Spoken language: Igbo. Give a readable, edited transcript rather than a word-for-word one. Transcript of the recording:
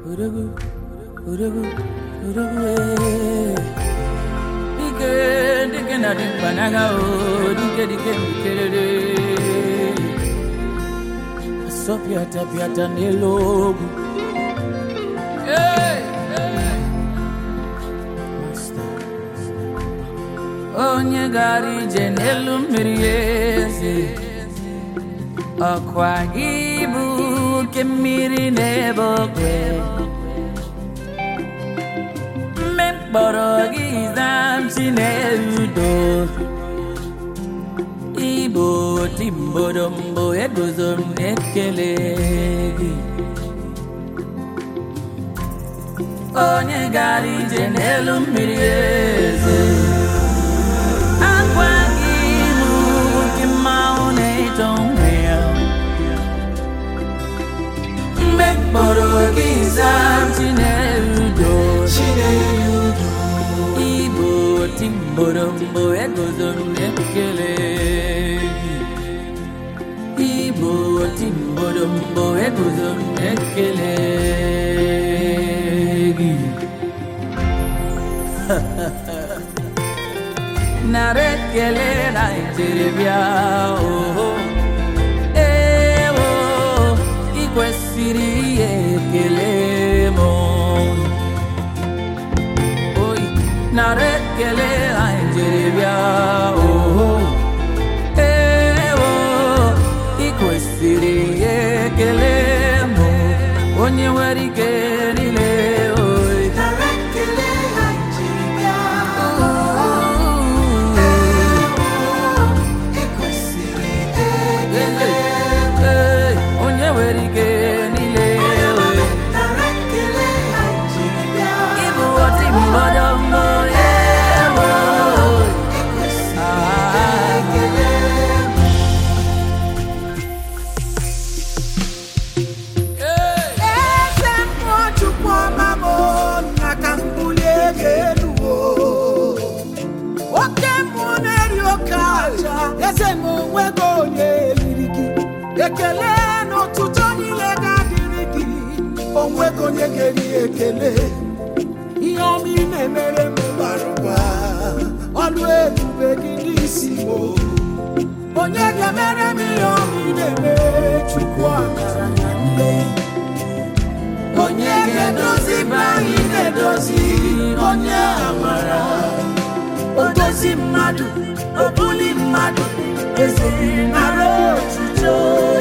Urugu, urugu, urugu, dike na dimpanaga o, dike. Asopiata nelogu. Onye gara ije n'elu mmiri eze, ọkwa gị bụ oke mmiri n'ebe okwe. Mme mkpọrọ gị zamchi n'erudo, Igbo timbodombo eguzo m n'ekele gị. Onye gara ije n'elu mmiri eze, Igbo timborombo egozo n'ekele gị. Igbo timborombo egozo n'ekele gị. Nara ekele na Naịjirịa o. Kwesịrị ekele m oyi nara ekele Naịjirịa ewo ị kwesịrị ekele m onye nwere ike niile oyi nara ekele Naịjirịa ị kwesịrị ekele onye nwere ike ekele n'ụtụtụ niile ga-adịrị gị onwego onye ga-eri ekele ihe ọma ị na-emere m bara ụba ọlụ ebube gị n'isi m onye ga-emere m ihe ọma ị na-emere Chukwu akara na nne onye ga-edozi be anyị na-edozi onye amara odozi mmadụ obuli mmadụ eze nara otuto